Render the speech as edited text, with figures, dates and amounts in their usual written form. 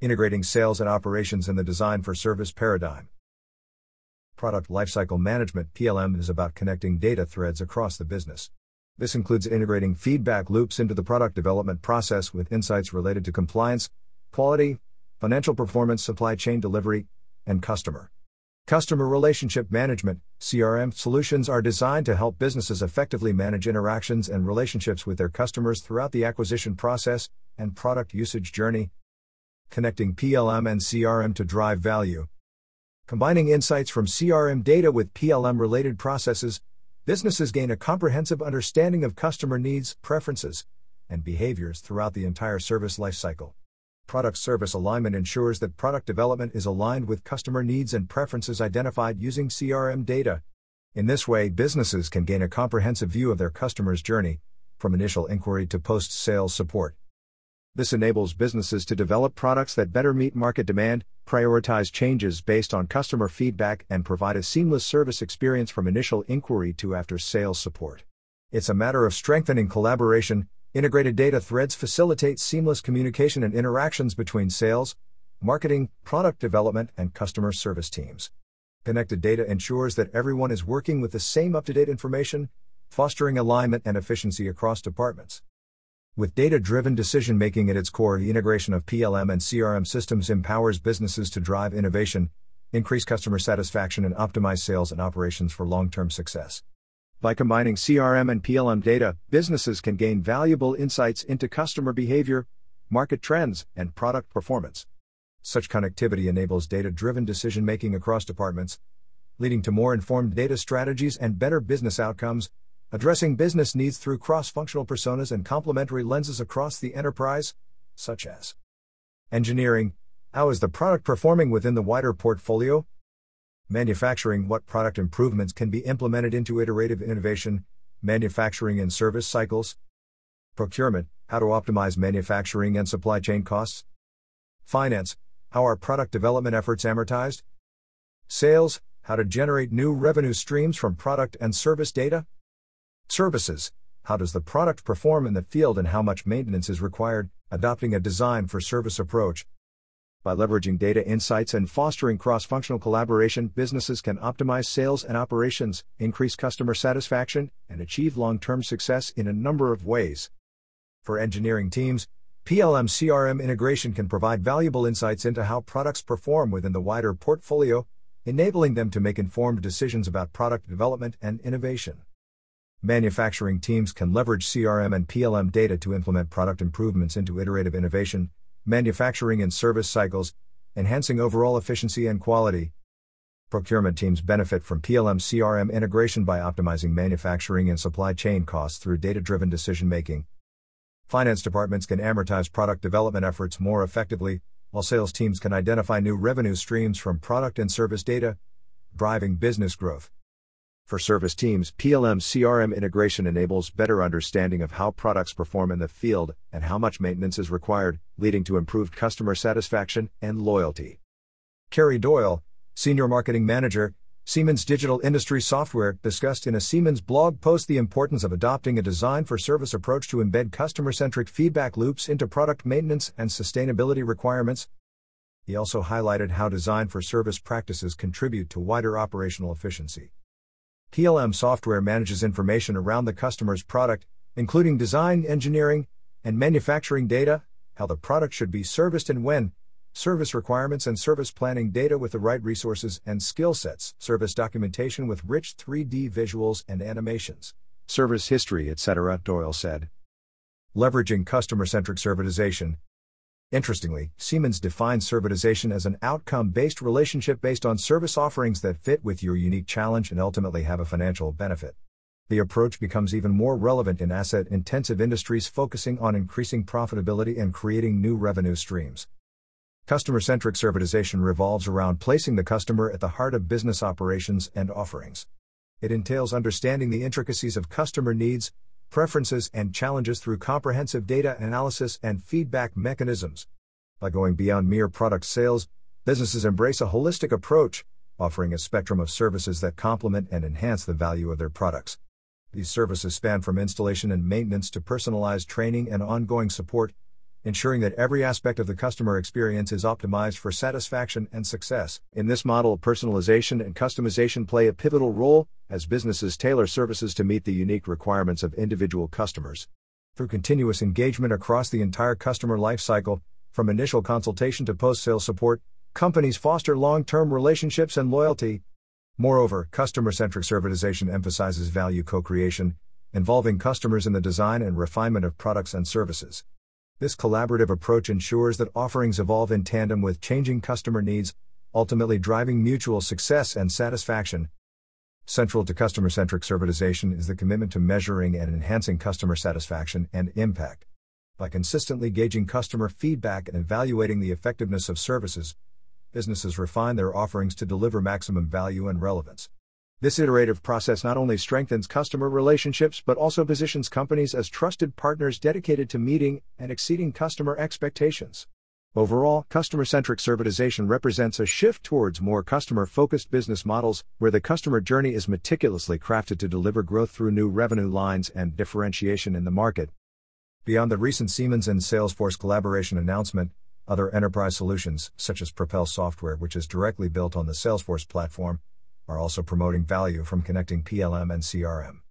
Integrating sales and operations in the design for service paradigm. Product Lifecycle Management (PLM) is about connecting data threads across the business. This includes integrating feedback loops into the product development process with insights related to compliance, quality, financial performance, supply chain delivery, and customer relationship management. CRM solutions are designed to help businesses effectively manage interactions and relationships with their customers throughout the acquisition process and product usage journey. Connecting PLM and CRM to drive value. Combining insights from CRM data with PLM-related processes, businesses gain a comprehensive understanding of customer needs, preferences, and behaviors throughout the entire service lifecycle. Product service alignment ensures that product development is aligned with customer needs and preferences identified using CRM data. In this way, businesses can gain a comprehensive view of their customer's journey, from initial inquiry to post-sales support. This enables businesses to develop products that better meet market demand, prioritize changes based on customer feedback, and provide a seamless service experience from initial inquiry to after-sales support. It's a matter of strengthening collaboration. Integrated data threads facilitate seamless communication and interactions between sales, marketing, product development, and customer service teams. Connected data ensures that everyone is working with the same up-to-date information, fostering alignment and efficiency across departments. With data-driven decision-making at its core, the integration of PLM and CRM systems empowers businesses to drive innovation, increase customer satisfaction, and optimize sales and operations for long-term success. By combining CRM and PLM data, businesses can gain valuable insights into customer behavior, market trends, and product performance. Such connectivity enables data-driven decision-making across departments, leading to more informed data strategies and better business outcomes, addressing business needs through cross-functional personas and complementary lenses across the enterprise, such as engineering. How is the product performing within the wider portfolio? Manufacturing. What product improvements can be implemented into iterative innovation, manufacturing and service cycles? Procurement. How to optimize manufacturing and supply chain costs? Finance. How are product development efforts amortized? Sales. How to generate new revenue streams from product and service data? Services. How does the product perform in the field and how much maintenance is required? Adopting a design for service approach. By leveraging data insights and fostering cross-functional collaboration, businesses can optimize sales and operations, increase customer satisfaction, and achieve long-term success in a number of ways. For engineering teams, PLM-CRM integration can provide valuable insights into how products perform within the wider portfolio, enabling them to make informed decisions about product development and innovation. Manufacturing teams can leverage CRM and PLM data to implement product improvements into iterative innovation, manufacturing and service cycles, enhancing overall efficiency and quality. Procurement teams benefit from PLM-CRM integration by optimizing manufacturing and supply chain costs through data-driven decision-making. Finance departments can amortize product development efforts more effectively, while sales teams can identify new revenue streams from product and service data, driving business growth. For service teams, PLM-CRM integration enables better understanding of how products perform in the field and how much maintenance is required, leading to improved customer satisfaction and loyalty. Carrie Doyle, Senior Marketing Manager, Siemens Digital Industries Software, discussed in a Siemens blog post the importance of adopting a design-for-service approach to embed customer-centric feedback loops into product maintenance and sustainability requirements. He also highlighted how design-for-service practices contribute to wider operational efficiency. PLM software manages information around the customer's product, including design, engineering, and manufacturing data, how the product should be serviced and when, service requirements and service planning data with the right resources and skill sets, service documentation with rich 3D visuals and animations, service history, etc., Doyle said. Leveraging customer-centric servitization. Interestingly, Siemens defines servitization as an outcome-based relationship based on service offerings that fit with your unique challenge and ultimately have a financial benefit. The approach becomes even more relevant in asset-intensive industries focusing on increasing profitability and creating new revenue streams. Customer-centric servitization revolves around placing the customer at the heart of business operations and offerings. It entails understanding the intricacies of customer needs, preferences, and challenges through comprehensive data analysis and feedback mechanisms. By going beyond mere product sales, businesses embrace a holistic approach, offering a spectrum of services that complement and enhance the value of their products. These services span from installation and maintenance to personalized training and ongoing support, ensuring that every aspect of the customer experience is optimized for satisfaction and success. In this model, personalization and customization play a pivotal role as businesses tailor services to meet the unique requirements of individual customers. Through continuous engagement across the entire customer lifecycle, from initial consultation to post-sale support, companies foster long-term relationships and loyalty. Moreover, customer-centric servitization emphasizes value co-creation, involving customers in the design and refinement of products and services. This collaborative approach ensures that offerings evolve in tandem with changing customer needs, ultimately driving mutual success and satisfaction. Central to customer-centric servitization is the commitment to measuring and enhancing customer satisfaction and impact. By consistently gauging customer feedback and evaluating the effectiveness of services, businesses refine their offerings to deliver maximum value and relevance. This iterative process not only strengthens customer relationships but also positions companies as trusted partners dedicated to meeting and exceeding customer expectations. Overall, customer-centric servitization represents a shift towards more customer-focused business models, where the customer journey is meticulously crafted to deliver growth through new revenue lines and differentiation in the market. Beyond the recent Siemens and Salesforce collaboration announcement, other enterprise solutions, such as Propel Software, which is directly built on the Salesforce platform, are also promoting value from connecting PLM and CRM.